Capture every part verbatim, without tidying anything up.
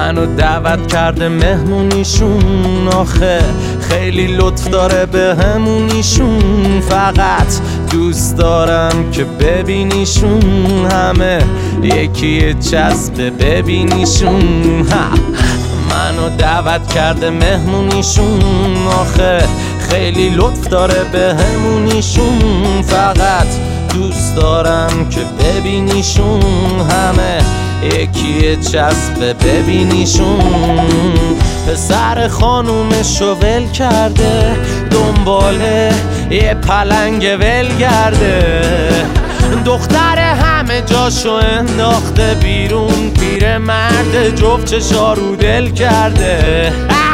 منو دعوت کرده مهمونیشون، آخه خیلی لطف داره به همونیشون. فقط دوست دارم که ببینیشون، همه یکی چسب ببینیشون. منو دعوت کرده مهمونیشون، آخه خیلی لطف داره به همونیشون. فقط دوست دارم که ببینیشون، همه یکی چسب ببینیشون. پسر خانومشو ول کرده، دنباله یه پلنگ ولگرده. دختر همه جاشو انداخته بیرون، پیر مرد جفت چشا رو دل کرده.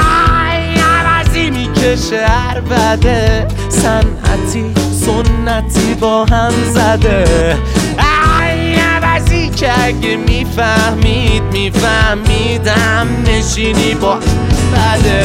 عوضی میکشه عربده، صنعتی سنتی با هم زده. عوضی که اگه میفهمید میفهمیدم نشینی با بده.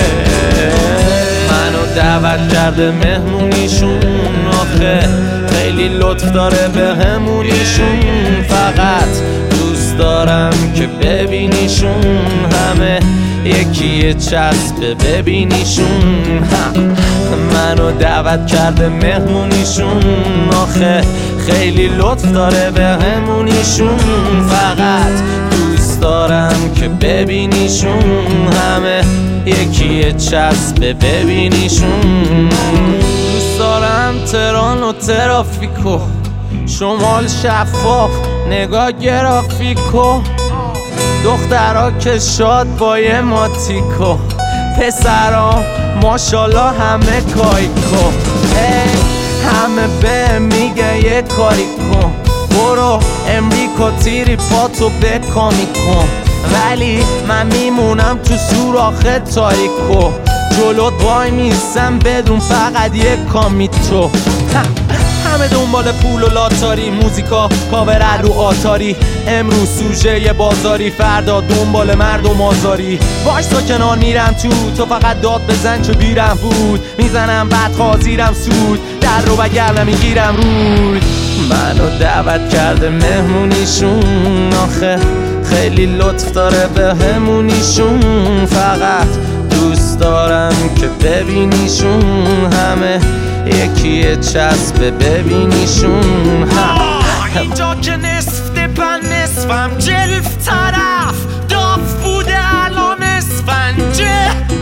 منو دعوت کرده مهمونیشون، آخه خیلی لطف داره به همونیشون. فقط دوست دارم که ببینیشون، همه یکی چسب ببینیشون. منو دعوت کرده مهمونیشون، آخه خیلی لطف داره به همونیشون. فقط دوست دارم که ببینیشون، همه یکی چسب ببینیشون. دوست دارم تهران و ترافیکو، شمال شفاف نگاه گرافیکو. دخترها که شاد با یه ماتیکو، پسرها ماشالله همه کایکو. همه به میگه یه کاری کن، برو امریکا تیری پاتو بکامی کن. ولی من میمونم تو سوراخ تاریکو، جلوت وای میستم بدون فقط یه کامی تو. همه دنبال پول و لاتاری، موزیکا کاور رو آتاری. امروز سوژه یه بازاری، فردا دنبال مردم آزاری. وایسا کنار میرم تو، تو فقط داد بزن چه بیرم بود. میزنم بعد خازیرم سود، در رو بگر نمیگیرم رود. منو دعوت کرده مهمونیشون، آخه خیلی لطف داره به همونیشون. فقط دوست دارم که ببینیشون، همه یکی چسب ببینیشون. اینجا که نصف دپن نصفم جلف طرف داف بوده الان اسفنجه.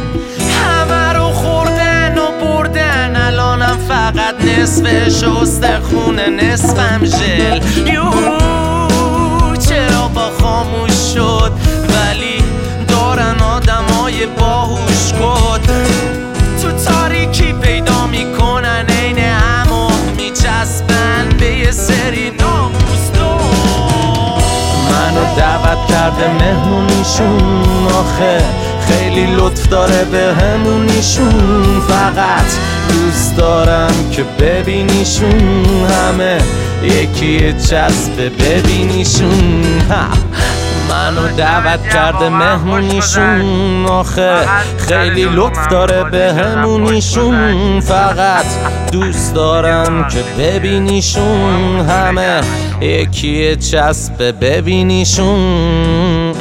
همه رو خوردن و بردن، الانم فقط نصفش استخونه نصفم ژل. یوهو چرا با خاموش شد، ولی دارن آدمای باهوش کد. تو تاریکی پیدا میکنن عین همو، میچسبن به یه سری ناموزدو. منو دعوت کرده مهمونیشون، آخه خیلی لطف داره به همونیشون. فقط دوست دارم که ببینیشون، همه یکی چسب ببینیشون. منو دعوت کرده مهمونیشون، آخه خیلی لطف داره به همونیشون. فقط دوست دارم که ببینیشون، همه یکی چسب ببینیشون.